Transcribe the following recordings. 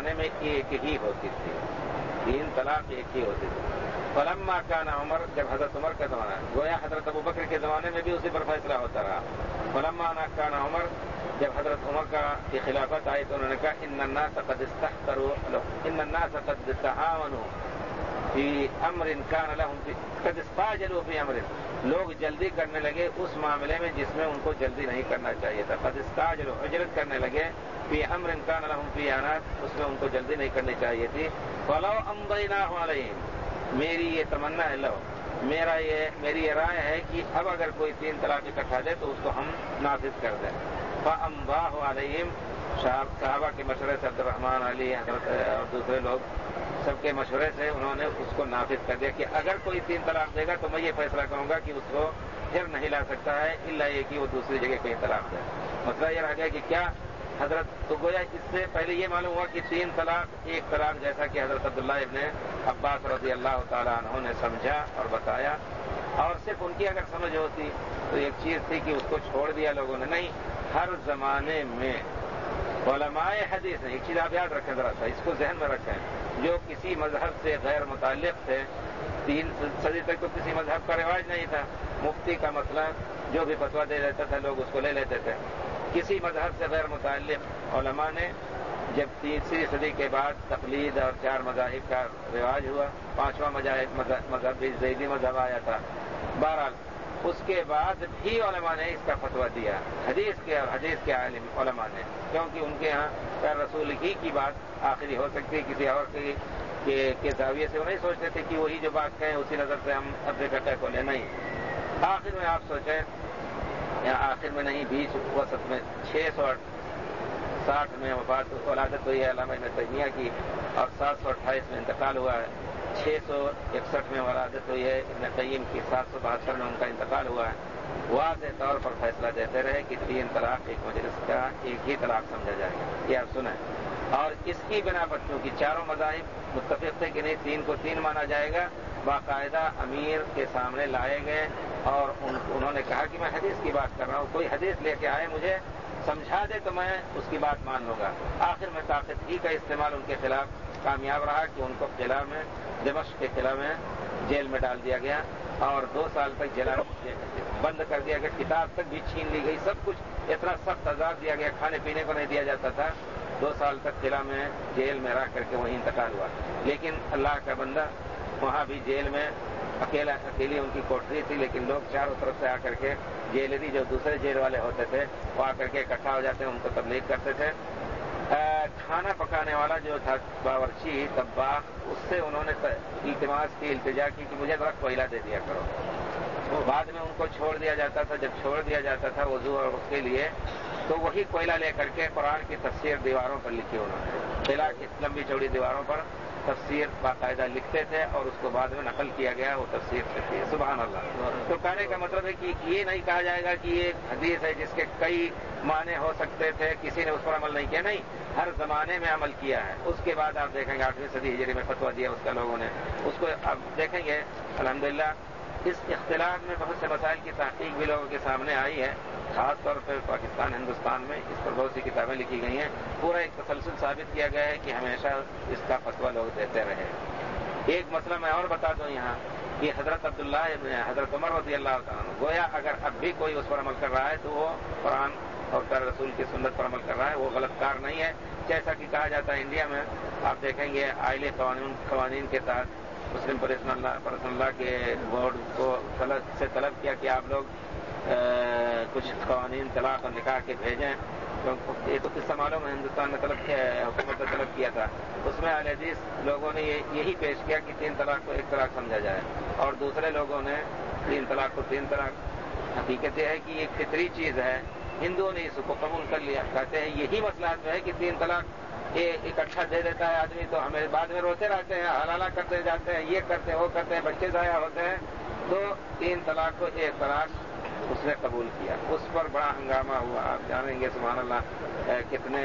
زمانے میں ایک ہی ہوتی تھی، 3 طلاق ایک ہی ہوتی تھی۔ فلما کان عمر، جب حضرت عمر کا زمانہ، گویا حضرت ابو بکر کے زمانے میں بھی اسی پر فیصلہ ہوتا رہا۔ فلما کان عمر، جب حضرت عمر کی خلافت آئی تو انہوں نے کہا ان الناس قد استحقروا، ان الناس قد تعاونوا فی امر کان لهم قد استعجلوا فی امر، لوگ جلدی کرنے لگے اس معاملے میں جس میں ان کو جلدی نہیں کرنا چاہیے تھا۔ قد استعجلوا، عجلت کرنے لگے فی امر کان لهم فی عنات، اس میں ان کو جلدی نہیں کرنی چاہیے تھی۔ فلو امضیناہ علیہم، میری یہ تمنا ہے، میری یہ رائے ہے کہ اب اگر کوئی 3 طلاق اکٹھا دے تو اس کو ہم نافذ کر دیں۔ فامضاہ علیہم، صحابہ کے مشورے سے، عبد الرحمن، علی، حضرت اور دوسرے لوگ سب کے مشورے سے انہوں نے اس کو نافذ کر دیا کہ اگر کوئی 3 طلاق دے گا تو میں یہ فیصلہ کروں گا کہ اس کو پھر نہیں لا سکتا ہے الا یہ کہ وہ دوسری جگہ کہیں طلاق دے۔ مسئلہ یہ رہ گیا کہ کیا حضرت، تو گویا اس سے پہلے یہ معلوم ہوا کہ 3 طلاق ایک طلاق، جیسا کہ حضرت عبداللہ ابن عباس رضی اللہ تعالیٰ عنہ نے سمجھا اور بتایا، اور صرف ان کی اگر سمجھ ہوتی تو ایک چیز تھی کہ اس کو چھوڑ دیا لوگوں نے، نہیں، ہر زمانے میں علماء حدیث نے، ایک چیز آپ یاد رکھیں ذرا سا، اس کو ذہن میں رکھیں، جو کسی مذہب سے غیر متعلق تھے، 3 صدی تک تو کسی مذہب کا رواج نہیں تھا، مفتی کا مسئلہ جو بھی فتویٰ دے دیتا تھا لوگ اس کو لے لیتے تھے۔ کسی مذہب سے غیر متعلق علماء نے جب 3 صدی کے بعد تقلید اور 4 مذاہب کا رواج ہوا، 5واں مذہب بھی زیدی مذہب آیا تھا، بہرحال اس کے بعد بھی علماء نے اس کا فتویٰ دیا، حدیث کے عالم علماء نے، کیونکہ ان کے ہاں پیر رسول ہی کی بات آخری ہو سکتی ہے، کسی اور کے زاویے سے وہ نہیں سوچتے تھے کہ وہی جو بات کہیں اسی نظر سے ہم اپنے کٹے کو لے، نہیں۔ آخر میں آپ سوچیں، یا آخر میں نہیں، بیچ وسط میں 660 میں ولادت ہوئی ہے علامہ ابن تیمیہ کی، اور 728 میں انتقال ہوا ہے، 661 میں ولادت ہوئی ہے ابن قیم کی، 772 میں ان کا انتقال ہوا ہے۔ واضح طور پر فیصلہ دیتے رہے کہ 3 طلاق ایک مجلس کا ایک ہی طلاق سمجھا جائے گا، یہ آپ سنیں۔ اور اس کی بنا پر چونکہ چاروں مذاہب متفق تھے کہ نہیں 3 کو 3 مانا جائے گا، باقاعدہ امیر کے سامنے لائے گئے اور انہوں نے کہا کہ میں حدیث کی بات کر رہا ہوں، کوئی حدیث لے کے آئے مجھے سمجھا دے تو میں اس کی بات مان لوں گا۔ آخر میں طاقت ہی کا استعمال ان کے خلاف کامیاب رہا کہ ان کو قلعہ میں، دمشق کے قلعہ میں جیل میں ڈال دیا گیا اور 2 سال تک جیل بند کر دیا گیا، کتاب تک بھی چھین لی گئی، سب کچھ اتنا سخت عذاب دیا گیا، کھانے پینے کو نہیں دیا جاتا تھا۔ 2 سال تک قلعہ میں جیل میں رہ کر کے وہیں انتقال ہوا، لیکن اللہ کا بندہ وہاں بھی جیل میں اکیلی ان کی کوٹری تھی، لیکن لوگ چاروں طرف سے آ کر کے، جیلری جو دوسرے جیل والے ہوتے تھے وہ آ کر کے اکٹھا ہو جاتے ہیں، ان کو تبلیغ کرتے تھے۔ کھانا پکانے والا جو تھا باورچی طباخ، اس سے انہوں نے التماس کی، التجا کی کہ مجھے ذرا کوئلہ دے دیا کرو۔ بعد میں ان کو چھوڑ دیا جاتا تھا، جب چھوڑ دیا جاتا تھا وضو اور اس کے لیے، تو وہی کوئلہ لے کر کے قرآن کی تفسیر دیواروں پر لکھی انہوں نے، قلعہ کی لمبی چوڑی دیواروں پر تفسیر باقاعدہ لکھتے تھے اور اس کو بعد میں نقل کیا گیا، وہ تفسیر کرتی ہے، سبحان اللہ۔ تو کہنے کا مطلب ہے کہ یہ نہیں کہا جائے گا کہ یہ حدیث ہے جس کے کئی معنی ہو سکتے تھے، کسی نے اس پر عمل نہیں کیا، نہیں، ہر زمانے میں عمل کیا ہے۔ اس کے بعد آپ دیکھیں گے 8ویں صدی ہجری میں فتویٰ دیا اس کا لوگوں نے، اس کو آپ دیکھیں گے الحمدللہ اس اختلاف میں بہت سے مسائل کی تحقیق بھی لوگوں کے سامنے آئی ہے، خاص طور پہ پاکستان، ہندوستان میں اس پر بہت سی کتابیں لکھی گئی ہیں، پورا ایک تسلسل ثابت کیا گیا ہے کہ ہمیشہ اس کا فتویٰ لوگ دیتے رہے۔ ایک مسئلہ میں اور بتا دوں یہاں کہ حضرت عمر رضی اللہ تعالیٰ عنہ، گویا اگر اب بھی کوئی اس پر عمل کر رہا ہے تو وہ قرآن اور پیارے رسول کی سنت پر عمل کر رہا ہے، وہ غلط کار نہیں ہے۔ جیسا کہ کہا جاتا ہے انڈیا میں آپ دیکھیں گے آئلی قوانین کے تحت مسلم پرسنل لا کے بورڈ کو طلب کیا کہ آپ لوگ کچھ قوانین طلاق اور نکاح کے بھیجیں، یہ تو قصہ معلوم ہے، ہندوستان میں حکومت نے طلب کیا تھا، اس میں اہل حدیث لوگوں نے یہی پیش کیا کہ 3 طلاق کو 1 طلاق سمجھا جائے، اور دوسرے لوگوں نے 3 طلاق کو 3 طلاق۔ حقیقت یہ ہے کہ یہ فطری چیز ہے، ہندوؤں نے اس کو قبول کر لیا، کہتے ہیں یہی مسئلہ ہے کہ 3 طلاق اکٹھا دے دیتا ہے آدمی تو ہمیں بعد میں روتے رہتے ہیں، حلالہ کرتے جاتے ہیں، یہ کرتے ہیں وہ کرتے ہیں، بچے ضائع ہوتے ہیں، تو 3 طلاق کو 1 طلاق اس نے قبول کیا، اس پر بڑا ہنگامہ ہوا، آپ جانیں گے سبحان اللہ کتنے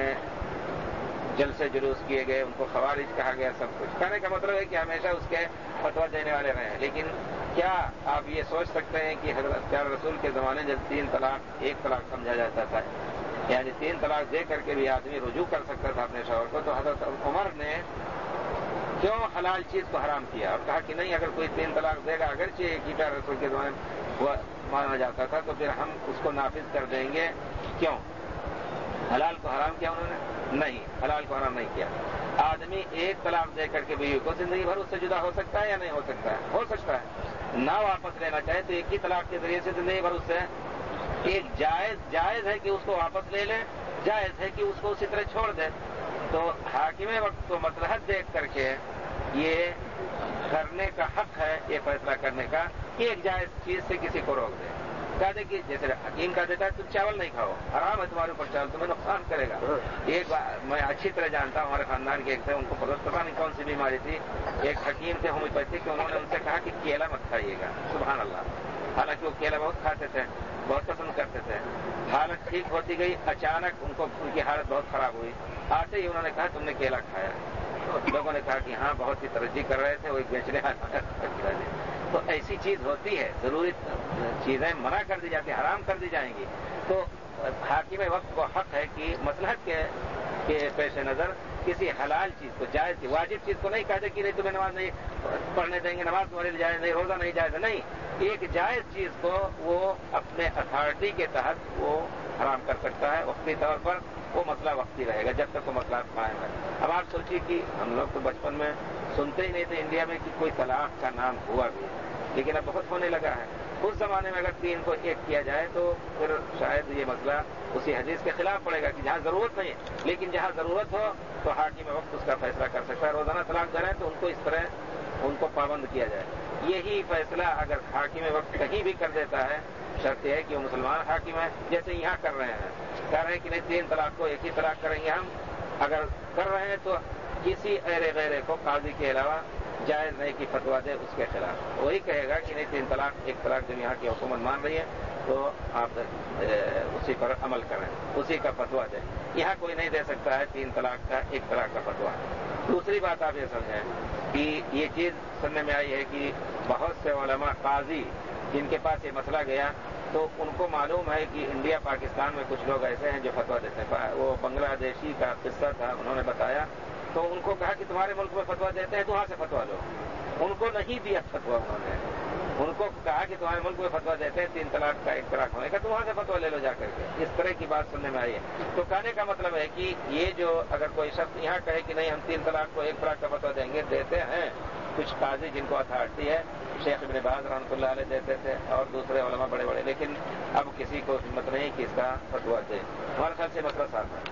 جلسے جلوس کیے گئے، ان کو خوارج کہا گیا، سب کچھ۔ کہنے کا مطلب ہے کہ ہمیشہ اس کے فتویٰ دینے والے رہے ہیں، لیکن کیا آپ یہ سوچ سکتے ہیں کہ حضرت پیارے رسول کے زمانے جب 3 طلاق 1 طلاق سمجھا جاتا تھا، یعنی 3 طلاق دے کر کے بھی آدمی رجوع کر سکتا تھا اپنے شوہر کو، تو حضرت عمر نے کیوں حلال چیز کو حرام کیا اور کہا کہ نہیں، اگر کوئی 3 طلاق دے گا، اگرچہ ایک ہی پیار رسول کے زمانے میں مانا جاتا تھا، تو پھر ہم اس کو نافذ کر دیں گے. کیوں؟ حلال کو حرام کیا انہوں نے؟ نہیں، حلال کو حرام نہیں کیا. آدمی ایک طلاق دے کر کے بیوی کو زندگی بھر اس سے جدا ہو سکتا ہے یا نہیں ہو سکتا ہے؟ ہو سکتا ہے. نہ واپس لینا چاہے تو ایک ہی طلاق کے ذریعے سے زندگی بھر اس سے ایک جائز ہے کہ اس کو واپس لے لے، جائز ہے کہ اس کو اسی طرح چھوڑ دے. تو حاکم وقت کو مصلحت دیکھ کر کے یہ کرنے کا حق ہے، یہ فیصلہ کرنے کا کہ ایک جائز چیز سے کسی کو روک دے. کہہ دے کہ جیسے حکیم کہہ دیتا ہے تم چاول نہیں کھاؤ، حرام ہے تمہارے اوپر چاول، تمہیں نقصان کرے گا. ایک میں اچھی طرح جانتا ہوں، ہمارے خاندان کے ایک تھے، ان کو پتہ نہیں کون سی بیماری تھی. ایک حکیم تھے ہومیوپیتھک، انہوں نے ان سے کہا کہ کیلا مت کھائیے گا. سبحان اللہ. حالانکہ وہ کیلا بہت کھاتے تھے، بہت پسند کرتے تھے. حالت ٹھیک ہوتی گئی، اچانک ان کی حالت بہت خراب ہوئی. آتے ہی انہوں نے کہا تم نے کیلا کھایا. لوگوں نے کہا کہ ہاں بہت ہی ترجیح کر رہے تھے، وہ بیچنے تو ایسی چیز ہوتی ہے، ضروری چیزیں منع کر دی جاتی ہیں، حرام کر دی جائیں گی. تو حاکم وقت کو حق ہے کہ مصلحت کے پیش نظر کسی حلال چیز کو، جائز واجب چیز کو نہیں کہہ دے کہ نہیں تمہیں نماز نہیں پڑھنے دیں گے، نماز تمہارے لیے جائز نہیں، روزہ نہیں جائز نہیں. ایک جائز چیز کو وہ اپنے اتھارٹی کے تحت وہ حرام کر سکتا ہے وقتی طور پر. وہ مسئلہ وقتی رہے گا جب تک وہ مسئلہ قائم ہے. اب آپ سوچیے کہ ہم لوگ تو بچپن میں سنتے ہی نہیں تھے انڈیا میں کہ کوئی طلاق کا نام ہوا بھی، لیکن اب بہت ہونے لگا ہے. اس زمانے میں اگر 3 کو 1 کیا جائے تو پھر شاید یہ مسئلہ اسی حدیث کے خلاف پڑے گا کہ جہاں ضرورت نہیں ہے، لیکن جہاں ضرورت ہو تو حاکم وقت اس کا فیصلہ کر سکتا ہے. روزانہ طلاق دے رہے ہیں تو ان کو اس طرح ان کو پابند کیا جائے. یہی فیصلہ اگر حاکم وقت کہیں بھی کر دیتا ہے، شرط یہ ہے کہ وہ مسلمان حاکم ہے، جیسے یہاں کر رہے ہیں کہ نہیں 3 طلاق کو 1 ہی طلاق کریں گے. ہم اگر کر رہے ہیں تو کسی غیرے کو قاضی کے علاوہ جائز نہیں کہ فتویٰ دے اس کے خلاف. وہی کہے گا کہ نہیں 3 طلاق 1 طلاق جب یہاں کی حکومت مان رہی ہے تو آپ اسی پر عمل کریں، اسی کا فتویٰ دیں. یہاں کوئی نہیں دے سکتا ہے 3 طلاق کا 1 طلاق کا فتویٰ. دوسری بات آپ یہ سمجھیں کہ یہ چیز سننے میں آئی ہے کہ بہت سے علماء قاضی جن کے پاس یہ مسئلہ گیا تو ان کو معلوم ہے کہ انڈیا پاکستان میں کچھ لوگ ایسے ہیں جو فتویٰ دیتے ہیں. وہ بنگلہ دیشی کا قصہ تھا، انہوں نے بتایا تو ان کو کہا کہ تمہارے ملک میں فتویٰ دیتے ہیں تو وہاں سے فتویٰ لو. ان کو نہیں دیا فتویٰ، انہوں نے ان کو کہا کہ تمہارے ملک میں فتویٰ دیتے ہیں 3 طلاق کا 1 طلاق ہونے کا، تو وہاں سے فتویٰ لے لو جا کر کے. اس طرح کی بات سننے میں آئی ہے. تو کہنے کا مطلب ہے کہ یہ جو اگر کوئی شخص یہاں کہے کہ نہیں ہم 3 طلاق کو 1 طلاق کا فتویٰ دیں گے، دیتے ہیں کچھ قاضی جن کو اتھارٹی ہے، شیخ ابن باز رحمۃ اللہ علیہ دیتے تھے اور دوسرے علماء بڑے بڑے، لیکن اب کسی کو ہمت نہیں کہ اس کا فتویٰ دے. ہمارے خیال سے مسئلہ صاف ہے.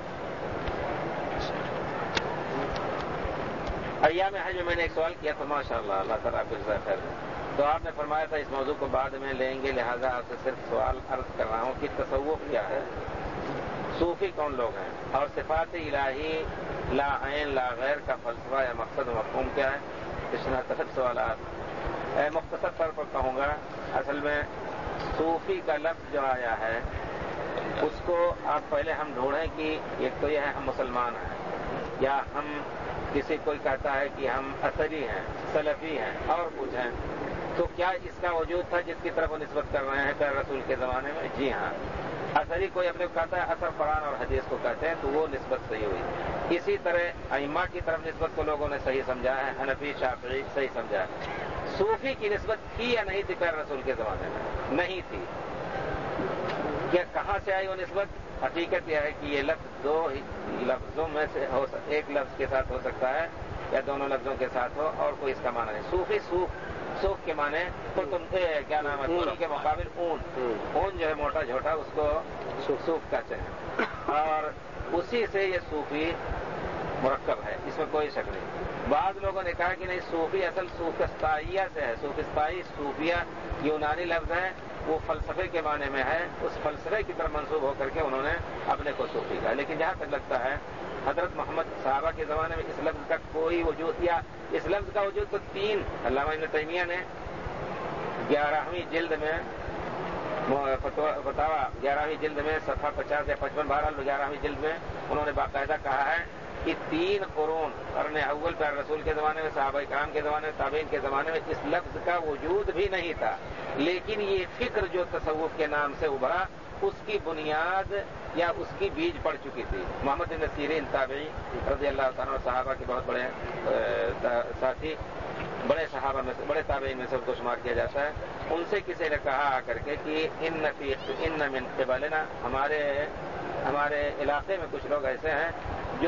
ایام حج میں نے ایک سوال کیا تھا، ماشاء اللہ، اللہ تعالیٰ آپ کو جزائے خیر دے. تو آپ نے فرمایا تھا اس موضوع کو بعد میں لیں گے، لہذا آپ سے صرف سوال عرض کر رہا ہوں کہ تصوف کیا ہے، صوفی کون لوگ ہیں، اور صفات الہی لا عین لا غیر کا فلسفہ یا مقصد و مفہوم کیا ہے. اس میں مختلف سوالات مختصر طور پر کہوں گا. اصل میں صوفی کا لفظ جو آیا ہے اس کو آپ پہلے ہم ڈھونڈیں کہ ایک تو یہ ہے ہم مسلمان ہیں، یا ہم کسی کوئی کہتا ہے کہ ہم اثری ہیں، سلفی ہیں اور کچھ ہیں. تو کیا اس کا وجود تھا جس کی طرف وہ نسبت کر رہے ہیں پیارے رسول کے زمانے میں؟ جی ہاں. اثری کوئی اپنے کو کہتا ہے، اثر قرآن اور حدیث کو کہتے ہیں، تو وہ نسبت صحیح ہوئی. اسی طرح ائمہ کی طرف نسبت کو لوگوں نے صحیح سمجھا ہے، حنفی شافعی صحیح سمجھا ہے. صوفی کی نسبت تھی یا نہیں تھی پیارے رسول کے زمانے میں؟ نہیں تھی. کیا کہاں سے آئی وہ نسبت؟ حقیقت یہ ہے کہ یہ لفظ 2 لفظوں میں سے ایک لفظ کے ساتھ ہو سکتا ہے یا دونوں لفظوں کے ساتھ ہو، اور کوئی اس کا معنی نہیں. صوفی صوف کے معنی کیا نام ہے، اون کے مقابل اون جو ہے موٹا جھوٹا، اس کو صوف کہتے ہیں، اور اسی سے یہ صوفی مرکب ہے، اس میں کوئی شک نہیں. بعض لوگوں نے کہا کہ نہیں، صوفی اصل صوفستائیہ سے ہے. صوفستائی صوفیہ یونانی لفظ ہے، وہ فلسفے کے معنی میں ہے. اس فلسفے کی طرف منسوب ہو کر کے انہوں نے اپنے کو صوفی کہا. لیکن جہاں تک لگتا ہے حضرت محمد صحابہ کے زمانے میں اس لفظ کا کوئی وجود، یا اس لفظ کا وجود تو 3 علامہ ابن تیمیہ نے 11ویں جلد میں فتاوی 11ویں جلد میں صفحہ 50 یا 55 بہرحال 11ویں جلد میں انہوں نے باقاعدہ کہا ہے کہ 3 قرون، قرن اول پیارے رسول کے زمانے میں، صحابہ کرام کے زمانے میں، تابعین کے زمانے میں اس لفظ کا وجود بھی نہیں تھا. لیکن یہ فکر جو تصوف کے نام سے ابھرا اس کی بنیاد یا اس کی بیج پڑ چکی تھی۔ محمد بن سیرین تابعی رضی اللہ تعالیٰ صحابہ کے بہت بڑے ساتھی، بڑے صحابہ میں سے، بڑے تابعین میں سے ان کو شمار کیا جاتا ہے، ان سے کسی نے کہا آ کر کے کہ ان من قبلنا، ہمارے علاقے میں کچھ لوگ ایسے ہیں جو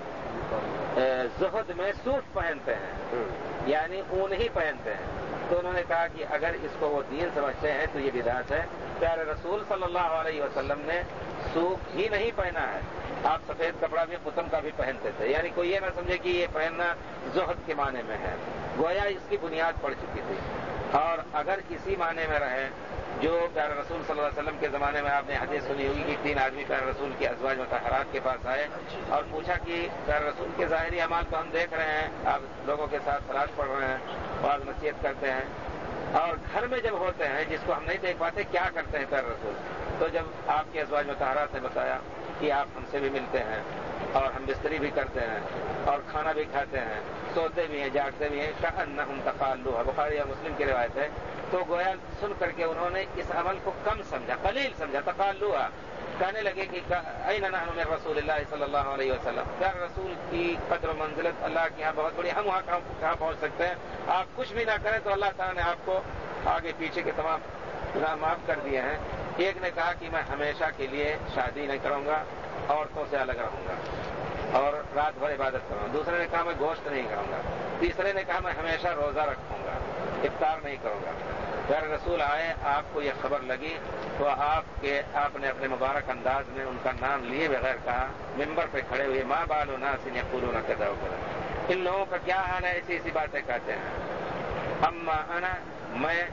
زہد میں سوٹ پہنتے ہیں، یعنی اون ہی پہنتے ہیں۔ تو انہوں نے کہا کہ اگر اس کو وہ دین سمجھتے ہیں تو یہ بدعت ہے۔ پیارے رسول صلی اللہ علیہ وسلم نے سوٹ ہی نہیں پہنا ہے، آپ سفید کپڑا بھی قطم کا بھی پہنتے تھے، یعنی کوئی یہ نہ سمجھے کہ یہ پہننا زہد کے معنی میں ہے، گویا اس کی بنیاد پڑ چکی تھی۔ اور اگر اسی معنی میں رہے جو پیارے رسول صلی اللہ علیہ وسلم کے زمانے میں آپ نے حدیث سنی ہوگی کہ 3 آدمی پیارے رسول کی ازواج مطہرات کے پاس آئے اور پوچھا کہ پیارے رسول کے ظاہری اعمال تو ہم دیکھ رہے ہیں، آپ لوگوں کے ساتھ صلاۃ پڑھ رہے ہیں، بعض نصیحت کرتے ہیں، اور گھر میں جب ہوتے ہیں جس کو ہم نہیں دیکھ پاتے کیا کرتے ہیں پیارے رسول؟ تو جب آپ کی ازواج مطہرات نے بتایا کہ آپ ہم سے بھی ملتے ہیں اور ہم بستری بھی کرتے ہیں اور کھانا بھی کھاتے ہیں، سوتے بھی ہیں، جاگتے بھی ہیں، کأنہم تقالوها، بخاری اور مسلم کی روایت ہے، تو گویا سن کر کے انہوں نے اس عمل کو کم سمجھا، قلیل سمجھا، تقالوها، کہنے لگے کہ این نحن من رسول اللہ صلی اللہ علیہ وسلم، پیارے رسول کی قدر و منزلت اللہ کے یہاں بہت بڑی، ہم وہاں کہاں پہنچ سکتے ہیں؟ آپ کچھ بھی نہ کریں تو اللہ تعالیٰ نے آپ کو آگے پیچھے کے تمام گناہ معاف کر دیے ہیں۔ ایک نے کہا کہ میں ہمیشہ کے لیے شادی نہیں کروں گا، عورتوں سے الگ رہوں گا اور رات بھر عبادت کروں گا۔ دوسرے نے کہا میں گوشت نہیں کھاؤں گا۔ تیسرے نے کہا میں ہمیشہ روزہ رکھوں گا، افطار نہیں کروں گا۔ پیارے رسول آئے، آپ کو یہ خبر لگی تو آپ نے اپنے مبارک انداز میں ان کا نام لیے بغیر کہا، ممبر پہ کھڑے ہوئے، ما بال ناس یقولون کذا وکذا، ان لوگوں کا کیا حال ہے، ایسی ایسی باتیں کہتے ہیں۔ اما انا، میں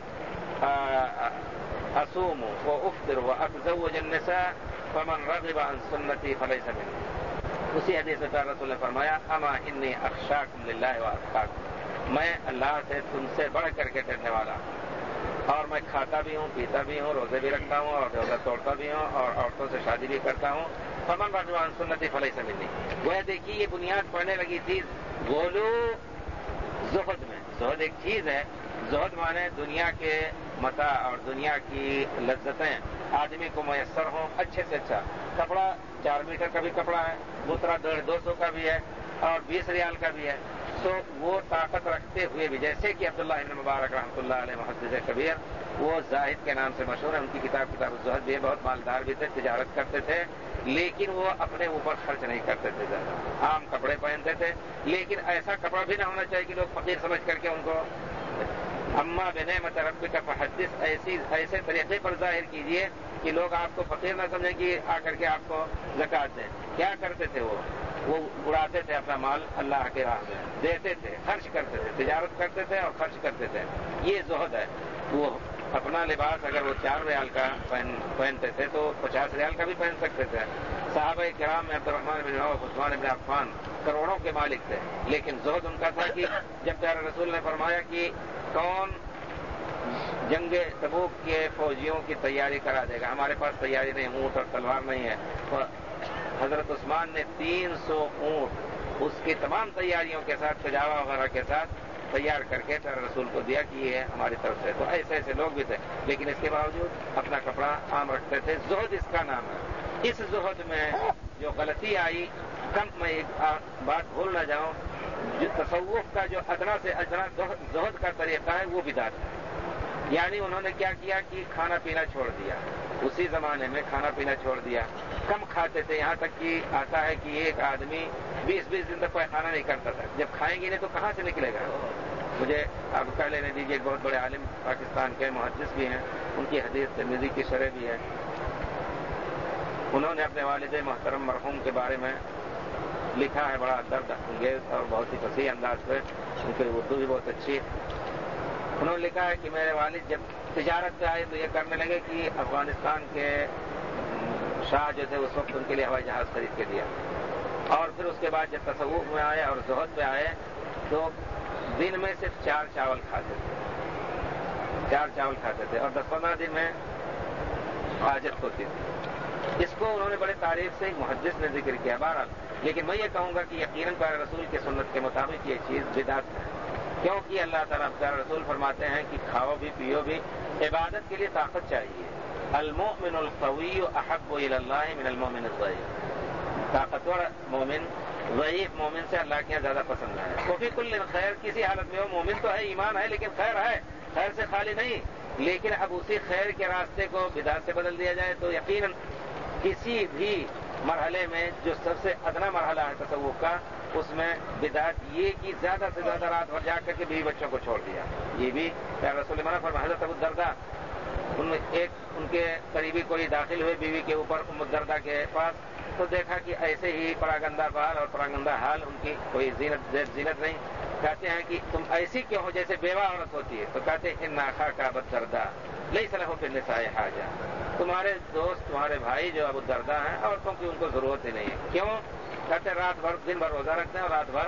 اصوم و افطر و اتزوج النساء فمن رغب عن سنتی فلیس منی۔ اسی حدیث میں پیارے رسول نے فرمایا، اما انی اخشاکم للہ و اتقاکم، میں اللہ سے تم سے بڑھ کر کے ڈرنے والا، اور میں کھاتا بھی ہوں، پیتا بھی ہوں، روزے بھی رکھتا ہوں اور روزہ توڑتا بھی ہوں اور عورتوں سے شادی بھی کرتا ہوں۔ فمن رغب عن سنتی فلیس منی۔ وہ دیکھیے یہ بنیاد پڑنے لگی تھی غلو زہد میں۔ زہد ایک چیز ہے، زہد مانے دنیا کے متاع اور دنیا کی لذتیں آدمی کو میسر ہوں، اچھے سے اچھا کپڑا 4 میٹر کا بھی کپڑا ہے، بوترا 250 کا بھی ہے اور 20 ریال کا بھی ہے، تو وہ طاقت رکھتے ہوئے بھی، جیسے کہ عبداللہ ابن مبارک رحمۃ اللہ علیہ محدث کبیر، وہ زاہد کے نام سے مشہور ہے، ان کی کتاب الزہد بھی ہے، بہت مالدار بھی تھے، تجارت کرتے تھے، لیکن وہ اپنے اوپر خرچ نہیں کرتے تھے زیادہ، عام کپڑے پہنتے تھے، لیکن ایسا کپڑا بھی نہ ہونا چاہیے کہ لوگ فقیر سمجھ کر کے ان کو، اما بنعمت ربک فحدث، ایسے طریقے پر ظاہر کیجئے کہ لوگ آپ کو فقیر نہ سمجھیں کہ آ کر کے آپ کو زکات دیں۔ کیا کرتے تھے وہ اڑاتے تھے اپنا مال اللہ کے راہ میں، دیتے تھے، خرچ کرتے تھے، تجارت کرتے تھے اور خرچ کرتے تھے، یہ زہد ہے۔ وہ اپنا لباس اگر وہ 4 ریال کا پہنتے تھے تو 50 ریال کا بھی پہن سکتے تھے۔ صحابہ کرام میں عبد الرحمن بن عوف، عثمان بن عفان کروڑوں کے مالک تھے، لیکن زہد ان کا تھا کہ جب پیارے رسول نے فرمایا کہ کون جنگ تبوک کے فوجیوں کی تیاری کرا دے گا، ہمارے پاس تیاری نہیں، اونٹ اور تلوار نہیں ہے، تو حضرت عثمان نے 300 اونٹ اس کی تمام تیاریوں کے ساتھ، سجاوا وغیرہ کے ساتھ تیار کر کے پیارے رسول کو دیا کہ یہ ہماری طرف سے۔ تو ایسے ایسے لوگ بھی تھے، لیکن اس کے باوجود اپنا کپڑا عام رکھتے تھے۔ زہد اس کا نام ہے۔ اس زہد میں جو غلطی آئی، میں ایک بات بھول نہ جاؤں، جو تصوف کا جو ادنا سے ادنا زہد کا طریقہ ہے وہ بدعت ہے۔ یعنی انہوں نے کیا کیا کہ کھانا پینا چھوڑ دیا، اسی زمانے میں کھانا پینا چھوڑ دیا، کم کھاتے تھے، یہاں تک کہ آتا ہے کہ ایک آدمی 20 دن تک کوئی کھانا نہیں کرتا تھا۔ جب کھائیں گے نہیں تو کہاں سے نکلے گا؟ مجھے اب کہہ لینے دیجیے، ایک بہت بڑے عالم پاکستان کے محدث بھی ہیں، ان کی حدیث ترمذی کی شرح بھی ہے، انہوں نے اپنے والد محترم مرحوم کے بارے میں لکھا ہے بڑا درد انگیز اور بہت ہی فصیح انداز پہ، ان کی اردو بھی بہت اچھی ہے۔ انہوں نے لکھا ہے کہ میرے والد جب تجارت پہ آئے تو یہ کرنے لگے کہ افغانستان کے شاہ جو تھے اس وقت ان کے لیے ہوائی جہاز خرید کے دیا، اور پھر اس کے بعد جب تصوف میں آئے اور زہد پہ آئے تو دن میں صرف 4 چاول کھاتے تھے، 4 چاول کھاتے تھے، اور 10-15 دن میں حاجت ہوتی تھی۔ اس کو انہوں نے بڑے تعریف سے ایک محدث نے ذکر کیا۔ بہرحال لیکن میں یہ کہوں گا کہ یقیناً پیارے رسول کی سنت کے مطابق یہ چیز بدعت ہے، کیونکہ اللہ تعالیٰ پیارے رسول فرماتے ہیں کہ کھاؤ بھی پیو بھی، عبادت کے لیے طاقت چاہیے، المؤمن القوی احب الی اللہ من المؤمن الضعیف، طاقتور مومن ضعیف مومن سے اللہ کے یہاں زیادہ پسند ہے۔ وہ بھی کل خیر، کسی حالت میں وہ مومن تو ہے، ایمان ہے، لیکن خیر ہے، خیر سے خالی نہیں، لیکن اب اسی خیر کے راستے کو بدعت سے بدل دیا جائے تو یقیناً کسی بھی مرحلے میں جو سب سے ادنا مرحلہ ہے تصوف کا، اس میں بدعت یہ کہ زیادہ سے زیادہ رات بھر جاگ کر کے بیوی بچوں کو چھوڑ دیا، یہ بھی رسول منع فرمایا۔ حضرت ابو الدرداء ان کے قریبی کوئی داخل ہوئے بیوی کے اوپر ام الدرداء کے پاس، تو دیکھا کہ ایسے ہی پراگندہ بال اور پراگندہ حال، ان کی کوئی زینت نہیں۔ کہتے ہیں کہ تم ایسی کیوں ہو جیسے بیوہ عورت ہوتی ہے؟ تو کہتے ہیں ان اخاک ابا الدرداء لیس له فی النساء حاجہ، تمہارے دوست تمہارے بھائی جو ابو الدرداء ہیں عورتوں کی ان کو ضرورت ہی نہیں ہے۔ کیوں؟ کہتے ہیں رات بھر دن بھر روزہ رکھتے ہیں اور رات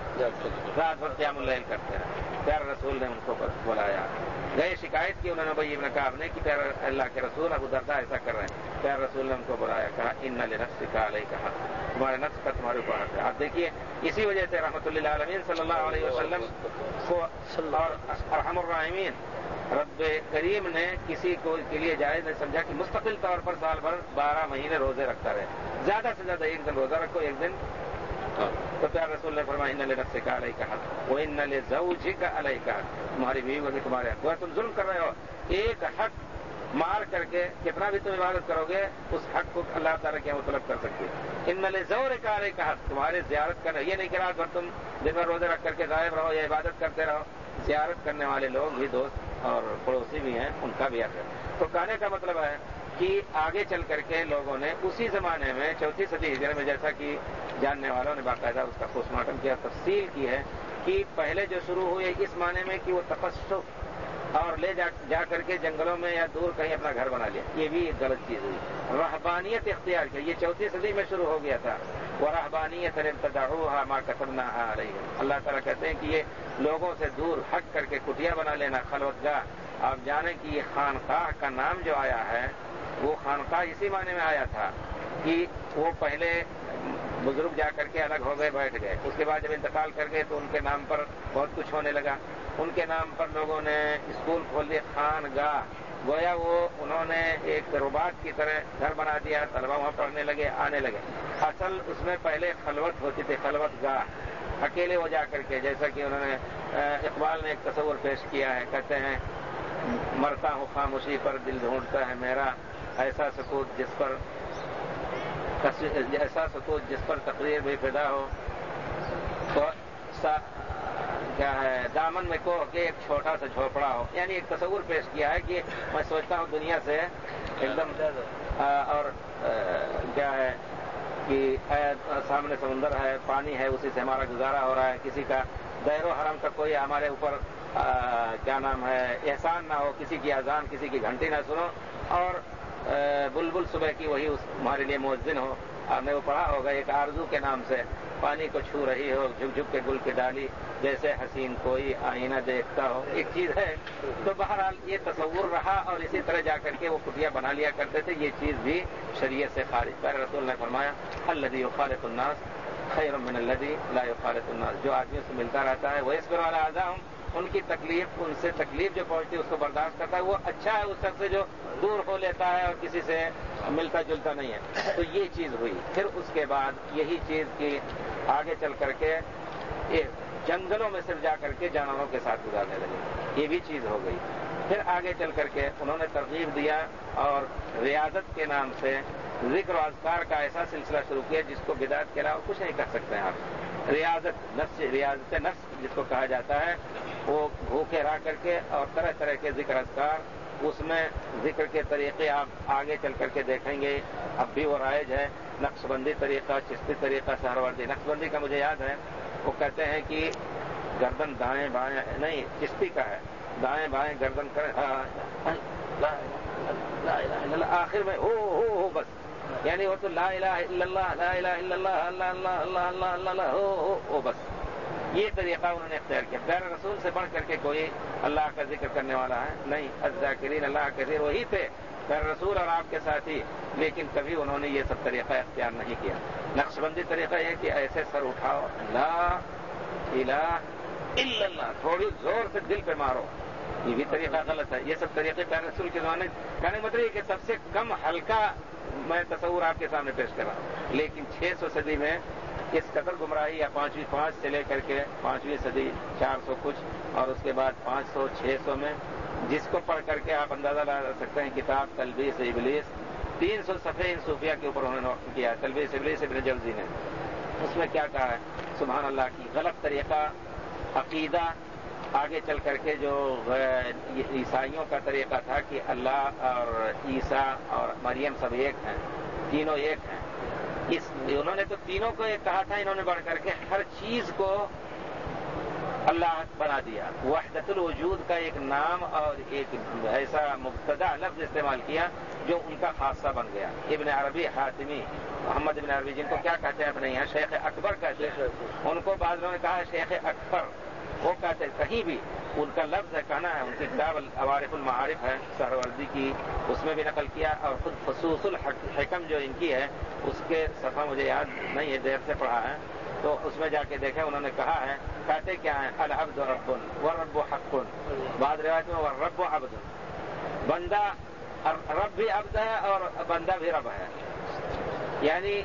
بھر قیام اللیل کرتے ہیں۔ پیارے رسول نے ان کو بلایا، گئے شکایت کی انہوں نے ابی بن کعب نے کہ پیارے اللہ کے رسول ابو الدرداء ایسا کر رہے ہیں۔ پیارے رسول نے ان کو بلایا، کہا ان لنفسک علیک حق، تمہارے نفس کا تمہارے اوپر حق ہے۔ آپ دیکھیے اسی وجہ سے رحمت للعالمین صلی اللہ علیہ وسلم کو اور ارحم الراحمین رب کریم نے کسی کو کے لیے جائز نہیں سمجھا کہ مستقل طور پر سال بھر 12 مہینے روزے رکھتا رہے، زیادہ سے زیادہ ایک دن روزہ رکھو، ایک دن۔ تو پیارے رسول نے فرمایا ان لنفسک علیک حق وان لزوجک علیک حق، تمہاری بیوی کو بھی تمہارے حق ہے، تم ظلم کر رہے ہو۔ ایک حق مار کر کے کتنا بھی تم عبادت کرو گے اس حق کو اللہ تعالیٰ کے طلب کر سکتے ہیں۔ ان لزورک علیک حق، تمہارے زیارت کرنا، یہ نہیں کہ رات بھر تم دن بھر روزے رکھ کر کے غائب رہو یا عبادت کرتے رہو، زیارت کرنے والے لوگ بھی دوست اور پڑوسی بھی ہیں، ان کا بھی حق ہے۔ تو کہنے کا مطلب ہے کہ آگے چل کر کے لوگوں نے اسی زمانے میں 4 صدی ہجری میں، جیسا کہ جاننے والوں نے باقاعدہ اس کا پوسٹ مارٹم کیا، تفصیل کی ہے کہ پہلے جو شروع ہوئی اس معنی میں کہ وہ تقصف اور لے جا کر کے جنگلوں میں یا دور کہیں اپنا گھر بنا لیا، یہ بھی ایک غلط چیز ہوئی۔ رہبانیت اختیار کی، یہ 4 صدی میں شروع ہو گیا تھا۔ وَرَهْبَانِيَّةً ابْتَدَعُوهَا مَا كَتَبْنَاهَا عَلَيْهِمْ، اللہ تعالیٰ کہتے ہیں کہ یہ لوگوں سے دور ہٹ کر کے کٹیا بنا لینا، خلوتگاہ۔ آپ جانیں کہ یہ خانقاہ کا نام جو آیا ہے وہ خانقاہ اسی معنی میں آیا تھا کہ وہ پہلے بزرگ جا کر کے الگ ہو گئے، بیٹھ گئے، اس کے بعد جب انتقال کر گئے تو ان کے نام پر بہت کچھ ہونے لگا، ان کے نام پر لوگوں نے اسکول کھول دیے، خانگاہ، گویا وہ انہوں نے ایک رباط کی طرح گھر بنا دیا، طلبہ وہاں پڑھنے لگے، آنے لگے۔ اصل اس میں پہلے خلوت ہوتی تھی، خلوت گاہ، اکیلے ہو جا کر کے، جیسا کہ انہوں نے اقبال نے ایک تصور پیش کیا ہے، کہتے ہیں مرتا ہوں خاموشی پر دل ڈھونڈتا ہے میرا، ایسا سکوت جس پر تقریر بھی فدا ہو، تو کیا ہے دامن میں کو کہ ایک چھوٹا سا جھوپڑا ہو، یعنی ایک تصور پیش کیا ہے کہ میں سوچتا ہوں دنیا سے ایک دم، اور کیا ہے کہ سامنے سمندر ہے، پانی ہے، اسی سے ہمارا گزارا ہو رہا ہے، کسی کا دیر و حرم کا کوئی ہمارے اوپر کیا نام ہے احسان نہ ہو، کسی کی اذان کسی کی گھنٹی نہ سنو، اور بلبل صبح کی وہی ہمارے لیے مؤذن ہو۔ آپ نے وہ پڑھا ہوگا ایک آرزو کے نام سے، پانی کو چھو رہی ہو جھک جھک کے گل کی ڈالی، جیسے حسین کوئی آئینہ دیکھتا ہو، ایک چیز ہے۔ تو بہرحال یہ تصور رہا اور اسی طرح جا کر کے وہ کٹیا بنا لیا کرتے تھے، یہ چیز بھی شریعت سے خارج۔ پیارے رسول نے فرمایا الذی یخالط الناس خیر من الذی لا یخالط الناس، جو آدمیوں سے ملتا رہتا ہے ویصبر علی اذاہم، ان کی تکلیف، ان سے تکلیف جو پہنچتی ہے اس کو برداشت کرتا ہے، وہ اچھا ہے اس شخص سے جو دور ہو لیتا ہے اور کسی سے ملتا جلتا نہیں ہے۔ تو یہ چیز ہوئی۔ پھر اس کے بعد یہی چیز کی آگے چل کر کے جنگلوں میں صرف جا کر کے جانوروں کے ساتھ گزارنے لگے، یہ بھی چیز ہو گئی۔ پھر آگے چل کر کے انہوں نے ترغیب دیا اور ریاضت کے نام سے ذکر و اذکار کا ایسا سلسلہ شروع کیا جس کو بدعت کے علاوہ کچھ نہیں کر سکتے ہیں آپ۔ ریاضت نفس جس کو کہا جاتا ہے، وہ بھوکے رہ کر کے اور طرح طرح کے ذکر اذکار، اس میں ذکر کے طریقے آپ آگے چل کر کے دیکھیں گے، اب بھی وہ رائج ہے۔ نقش بندی طریقہ، چشتی طریقہ، سہروردی۔ نقش بندی کا مجھے یاد ہے، وہ کہتے ہیں کہ گردن دائیں بائیں نہیں، چشتی کا ہے، دائیں بائیں گردن کریں، لا الہ الا اللہ، آخر میں ہو بس، یعنی وہ تو لا الہ الا اللہ، لا الہ الا اللہ، اللہ اللہ اللہ اللہ اللہ اللہ ہو بس، یہ طریقہ انہوں نے اختیار کیا۔ پیارے رسول سے بڑھ کر کے کوئی اللہ کا ذکر کرنے والا ہے نہیں، الذاکرین اللہ کثیر وہی تھے، پیارے رسول اور آپ کے ساتھی، لیکن کبھی انہوں نے یہ سب طریقہ اختیار نہیں کیا۔ نقش بندی طریقہ یہ کہ ایسے سر اٹھاؤ، لا الہ الا اللہ، تھوڑی زور سے دل پہ مارو، یہ بھی طریقہ غلط ہے. یہ سب طریقے پیارے رسول کے زمانے کہنے کا مطلب یہ کہ سب سے کم ہلکا میں تصور آپ کے سامنے پیش کرا. لیکن 600 صدی میں اس قدر گمراہی یا 5 سے لے کر کے 5ویں صدی 400 کچھ اور اس کے بعد 500 600 میں جس کو پڑھ کر کے آپ اندازہ لگا سکتے ہیں. کتاب تلبیس ابلیس 300 صفحے ان صوفیہ کے اوپر انہوں نے وقف کیا ہے. تلبیس ابلیس ابن جوزی نے اس میں کیا کہا ہے سبحان اللہ کی غلط طریقہ عقیدہ آگے چل کر کے جو عیسائیوں کا طریقہ تھا کہ اللہ اور عیسیٰ اور مریم سب ایک ہیں, تینوں ایک ہیں. انہوں نے تو تینوں کو ایک کہا تھا, انہوں نے بڑھ کر کے ہر چیز کو اللہ بنا دیا. وحدت الوجود کا ایک نام اور ایک ایسا مبتدع لفظ استعمال کیا جو ان کا خاصہ بن گیا. ابن عربی حاتمی, محمد ابن عربی, جن کو کیا کہتے ہیں اپنے یہاں شیخ اکبر کہتے ہیں, ان کو بعض لوگوں نے کہا شیخ اکبر, وہ کہتے ہیں کہیں بھی ان کا لفظ ہے کہنا ہے. ان کی کتاب عوارف المعارف ہے سہروردی کی, اس میں بھی نقل کیا. اور خود فصوص الحکم جو ان کی ہے اس کے صفحہ مجھے یاد نہیں ہے, دیر سے پڑھا ہے, تو اس میں جا کے دیکھا انہوں نے کہا ہے کہتے کیا ہیں العبد رب والرب حق. بعض روایت میں والرب عبد, بندہ رب بھی عبد ہے اور بندہ بھی رب ہے. یعنی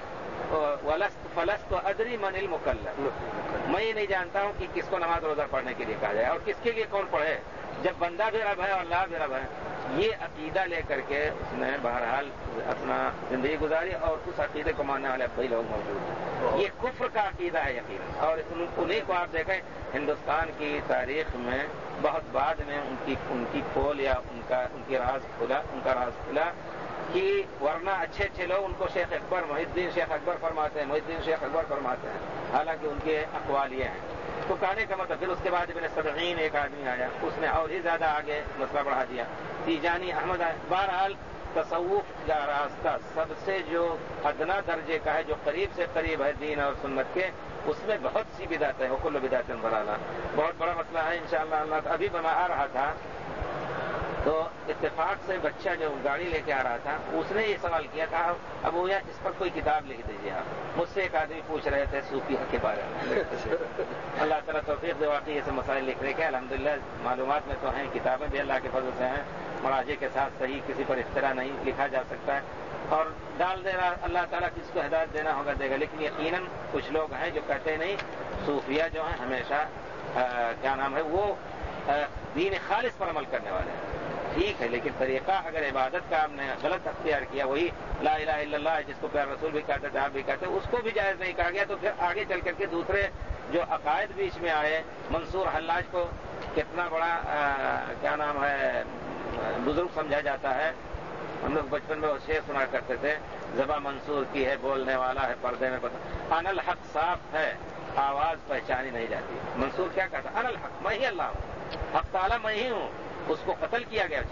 فلست ادری من المکلف, میں یہ نہیں جانتا ہوں کہ کس کو نماز روزہ پڑھنے کے لیے کہا جائے اور کس کے لیے کون پڑھے, جب بندہ بھی رب ہے اور اللہ بھی رب ہے. یہ عقیدہ لے کر کے اس نے بہرحال اپنا زندگی گزاری اور اس عقیدے کو ماننے والے کئی لوگ موجود ہیں. یہ کفر کا عقیدہ ہے یقیناً, اور انہیں کو آپ دیکھیں ہندوستان کی تاریخ میں بہت بعد میں ان کی کھول یا ان کا راز کھلا کہ ورنہ اچھے اچھے لوگ ان کو شیخ اکبر محی الدین شیخ اکبر فرماتے ہیں, حالانکہ ان کے اقوال یہ ہیں. تو کہنے کا مطلب پھر اس کے بعد ابن سبعین ایک آدمی آیا, اس نے اور ہی زیادہ آگے مسئلہ بڑھا دیا. تیجانی احمد آئے. بہرحال تصوف کا راستہ سب سے جو ادنا درجے کا ہے, جو قریب سے قریب ہے دین اور سنت کے, اس میں بہت سی بدعتیں ہیں. کل بدعت ضلالہ بہت بڑا مسئلہ ہے انشاءاللہ. اللہ ابھی میں آ رہا تھا تو اتفاق سے بچہ جو گاڑی لے کے آ رہا تھا اس نے یہ سوال کیا, کہا ابو یا اس پر کوئی کتاب لکھ دیجیے آپ. مجھ سے ایک آدمی پوچھ رہے تھے صوفیہ کے بارے میں. اللہ تعالیٰ توفیق دے واقعی ایسے مسائل لکھنے کے. الحمدللہ معلومات میں تو ہیں, کتابیں بھی اللہ کے فضل سے ہیں, مراجع کے ساتھ صحیح کسی پر اختراع نہیں لکھا جا سکتا ہے, اور ڈال دے رہا اللہ تعالیٰ کس کو ہدایت دینا ہوگا دے گا. لیکن یقیناً کچھ لوگ ہیں جو کہتے نہیں صوفیہ جو ہیں ہمیشہ کیا نام ہے وہ دین خالص پر عمل کرنے والے ہیں. ٹھیک ہے, لیکن طریقہ اگر عبادت کا آپ نے غلط اختیار کیا, وہی لا الہ الا اللہ جس کو پیارے رسول بھی کہتے تھے آپ بھی کہتے, اس کو بھی جائز نہیں کہا گیا, تو پھر آگے چل کر کے دوسرے جو عقائد بیچ میں آئے. منصور حلاج کو کتنا بڑا کیا نام ہے بزرگ سمجھا جاتا ہے. ہم لوگ بچپن میں وہ شعر سنا کرتے تھے, زباں منصور کی ہے بولنے والا ہے پردے میں پتہ, ان الحق صاف ہے آواز پہچانی نہیں جاتی. منصور کیا کہتا, ان الحق میں ہی اللہ ہوں, حق تعالیٰ میں ہی ہوں. اس کو قتل کیا گیا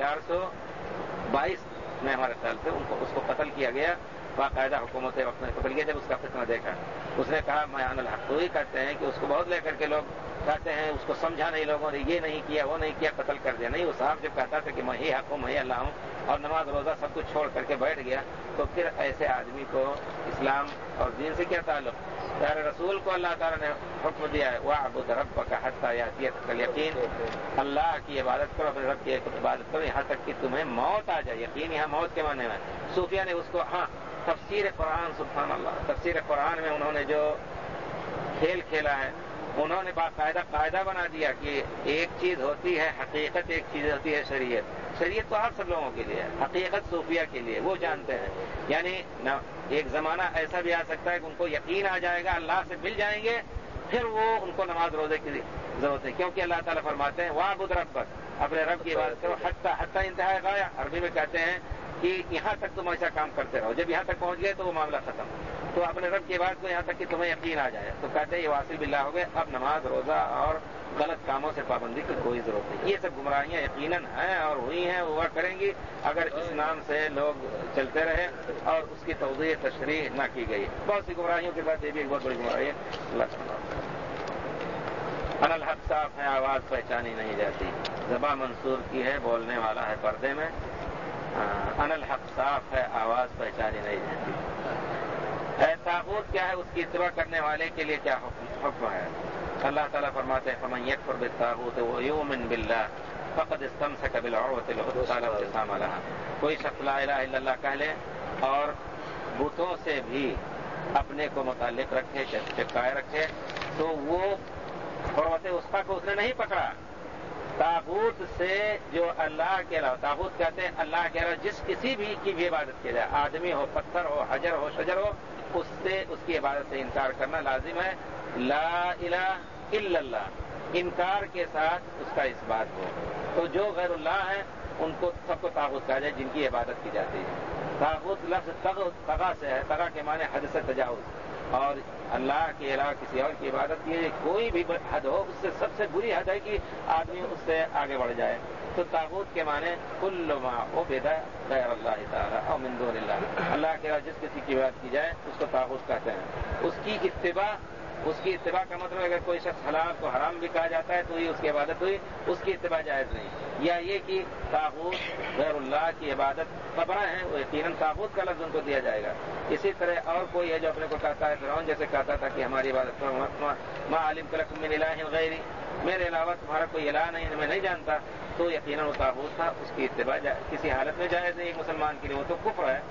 422 میں ہمارے خیال سے اس کو قتل کیا گیا. باقاعدہ حکومت وقت میں قتل کیا. جب اس کا فتنہ دیکھا اس نے کہا میں ان الحق. تو ہی کہتے ہیں کہ اس کو بہت لے کر کے لوگ کہتے ہیں اس کو سمجھا نہیں لوگوں نے, یہ نہیں کیا وہ نہیں کیا, قتل کر دیا. نہیں, وہ صاحب جب کہتا تھا کہ میں ہی حق ہوں میں ہی اللہ ہوں اور نماز روزہ سب کچھ چھوڑ کر کے بیٹھ گیا, تو پھر ایسے آدمی کو اسلام اور دین سے کیا تعلق. پیارے رسول کو اللہ تعالیٰ نے حکم دیا ہے وَاعْبُدْ رَبَّكَ حَتَّىٰ يَأْتِيَكَ الْيَقِينُ, اللہ کی عبادت کرو, اپنے رب کی عبادت کرو یہاں تک کہ تمہیں موت آ جائے. یقین یہاں موت کے معنی میں. صوفیہ نے اس کو تفسیر قرآن, سبحان اللہ, تفسیر قرآن میں انہوں نے جو کھیل کھیلا ہے, انہوں نے باقاعدہ قاعدہ بنا دیا کہ ایک چیز ہوتی ہے حقیقت, ایک چیز ہوتی ہے شریعت. شریعت تو آپ سب لوگوں کے لیے ہے, حقیقت صوفیہ کے لیے, وہ جانتے ہیں. یعنی ایک زمانہ ایسا بھی آ سکتا ہے کہ ان کو یقین آ جائے گا اللہ سے مل جائیں گے, پھر وہ ان کو نماز روزے کی ضرورت ہے, کیونکہ اللہ تعالیٰ فرماتے ہیں وَاعْبُدْ رَبَّكَ, اپنے رب کی عبادت کرو حتیٰ انتہا غایہ. عربی میں کہتے ہیں کہ یہاں تک تم ایسا کام کرتے رہو, جب یہاں تک پہنچ گئے تو وہ معاملہ ختم. تو اپنے رب کی عبادت کو یہاں تک کہ تمہیں یقین آ جائے, تو کہتے ہیں یہ واصل باللہ ہو گئے, اب نماز روزہ اور غلط کاموں سے پابندی کی کوئی ضرورت نہیں. یہ سب گمراہیاں یقیناً ہیں اور ہوئی ہیں, ہوا کریں گی اگر اس نام سے لوگ چلتے رہے اور اس کی توضیح تشریح نہ کی گئی. بہت سی گمراہیوں کے بعد یہ بھی ایک بہت بڑی گمراہی ہے. اللہ ان الحق صاف ہے آواز پہچانی نہیں جاتی, زباں منصور کی ہے بولنے والا ہے پردے میں. ان الحق صاف ہے آواز پہچانی نہیں جاتی. طاغوت کیا ہے, اس کی اتباع کرنے والے کے لیے کیا حکم ہے. اللہ تعالیٰ فرماتے ہیں فمن یکفر بالطاغوت ویؤمن باللہ, فقد استمسك بالعروة الوثقى لا انفصام لها. کوئی شخص لا الہ الا اللہ کہہ لے اور بتوں سے بھی اپنے کو متعلق رکھے، چپکائے رکھے، تو وہ عروۃ وثقی کو اس نے نہیں پکڑا. طاغوت سے جو اللہ کے علاوہ، طاغوت کہتے ہیں اللہ کے علاوہ جس کسی بھی کی بھی عبادت کی جائے، آدمی ہو، پتھر ہو، حجر ہو، شجر ہو، اس سے، اس کی عبادت سے انکار کرنا لازم ہے. لا الہ الا اللہ، انکار کے ساتھ اس کا اس بات ہو. تو جو غیر اللہ ہیں ان کو سب کو طاغوت کہا جائے جن کی عبادت کی جاتی ہے. طاغوت لفظ طغا سے ہے، طغا کے معنی حد سے تجاوز، اور اللہ کے علاوہ کسی اور کی عبادت کی کوئی بھی حد ہو، اس سے سب سے بری حد ہے کہ آدمی اس سے آگے بڑھ جائے. تو طاغوت کے معنی کل ما عبد غیر اللہ تعالی او من دون اللہ، اللہ کے علاوہ جس کسی کی عبادت کی جائے اس کو طاغوت کہتے ہیں. اس کی اتباع کا مطلب اگر کوئی شخص حلال کو حرام بھی کہا جاتا ہے تو یہ اس کی عبادت ہوئی، اس کی اتباع جائز نہیں. یا یہ کہ طاغوت غیر اللہ کی عبادت قبریں ہیں، وہ یقیناً طاغوت کا لفظ ان کو دیا جائے گا. اسی طرح اور کوئی ہے جو اپنے کو کہتا ہے، فرعون جیسے کہتا تھا کہ ہماری عبادت ما علمت لکم من الہ غیری، میرے علاوہ تمہارا کوئی الہ نہیں، میں نہیں جانتا، تو یقیناً وہ طاغوت تھا، اس کی اتباع کسی حالت میں جائز نہیں. ایک مسلمان کے لیے وہ تو کفر ہے.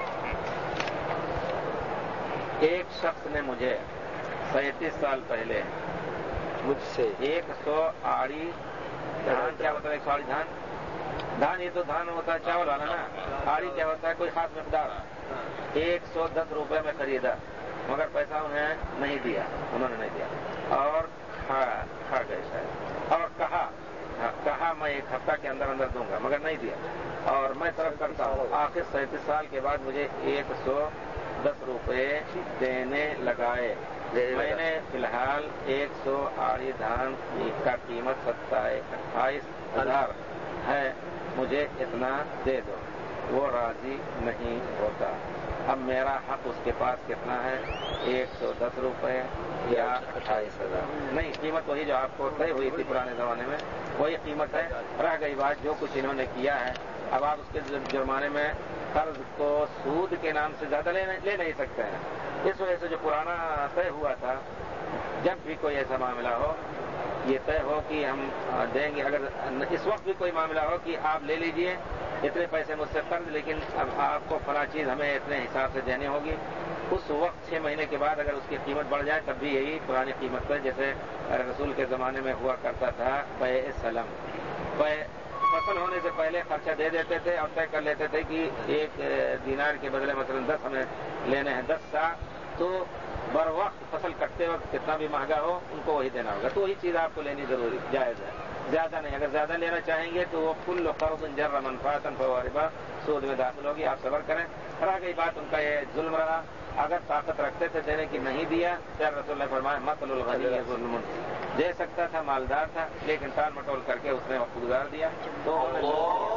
ایک شخص نے مجھے 37 سال پہلے مجھ سے 100 آڑی دھان، کیا ہوتا ہے 100 آڑی دھان؟ دھان یہ تو دھان ہوتا ہے چاول والا نا، آڑی کیا ہوتا ہے کوئی خاص مقدار. 110 روپے میں خریدا، مگر پیسہ انہیں نہیں دیا، انہوں نے نہیں دیا اور کھا گئے شاید. اور کہا میں 1 ہفتہ کے اندر دوں گا، مگر نہیں دیا. اور میں طلب کرتا ہوں، آخر 37 سال کے بعد مجھے 110 روپے دینے لگائے. میں نے فی الحال 100 آڑی دھان کا قیمت 28,000 ہے، مجھے اتنا دے دو. وہ راضی نہیں ہوتا. اب میرا حق اس کے پاس کتنا ہے؟ 110 روپے یا 28,000؟ نہیں، قیمت وہی جو آپ کو طے ہوئی تھی پرانے زمانے میں، وہی قیمت ہے. رہ گئی بات جو کچھ انہوں نے کیا ہے، اب آپ اس کے جرمانے میں قرض کو سود کے نام سے زیادہ لے نہیں سکتے ہیں. اس وجہ سے جو پرانا طے ہوا تھا، جب بھی کوئی ایسا معاملہ ہو یہ طے ہو کہ ہم دیں گے. اگر اس وقت بھی کوئی معاملہ ہو کہ آپ لے لیجئے اتنے پیسے مجھ سے قرض، لیکن اب آپ کو فلاں چیز ہمیں اتنے حساب سے دینی ہوگی، اس وقت 6 مہینے کے بعد اگر اس کی قیمت بڑھ جائے تب بھی یہی پرانی قیمت پر، جیسے رسول کے زمانے میں ہوا کرتا تھا بیع سلم. فصل ہونے سے پہلے خرچہ دے دیتے تھے اور طے کر لیتے تھے کہ 1 دینار کے بدلے مثلا 10 ہمیں لینے ہیں، 10 سا، تو بر وقت فصل کٹتے وقت کتنا بھی مہنگا ہو ان کو وہی دینا ہوگا. تو وہی چیز آپ کو لینی ضروری جائز ہے، زیادہ نہیں. اگر زیادہ لینا چاہیں گے تو وہ کل قرض جر منفعۃ فهو ربا، سود میں داخل ہوگی. آپ صبر کریں. رہ گئی بات ان کا یہ ظلم رہا، اگر طاقت رکھتے تھے دینے کی نہیں دیا، پھر رسول اللہ فرمایا مثل الغنی ظلم، دے سکتا تھا، مالدار تھا، لیکن ٹال مٹول کر کے اس نے وقت گزار دیا. تو